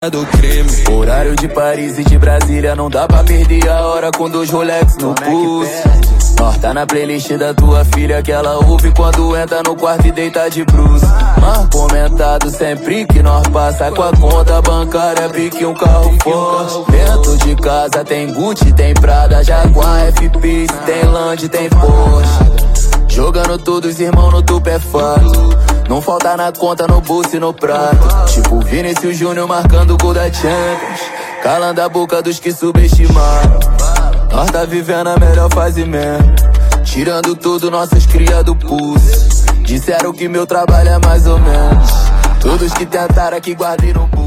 do crime. Horário de Paris e de Brasília, não dá pra perder a hora com 2 Rolex no pulso. Nós tá na playlist da tua filha que ela ouve quando entra no quarto e deita de bruços. Mas comentado sempre que nós passa com a conta bancária, pique um carro forte. Dentro de casa tem Gucci, tem Prada, Jaguar, FP, tem Land, tem Porsche. Jogando todos os irmãos no tubo é fato. Não falta na conta, no bolso e no prato. Tipo Vinícius Júnior marcando o gol da Champions, calando a boca dos que subestimaram. Nós tá vivendo a melhor fase mesmo, tirando tudo nossas crias do pulso. Disseram que meu trabalho é mais ou menos, todos que tentaram aqui guardei no pulso.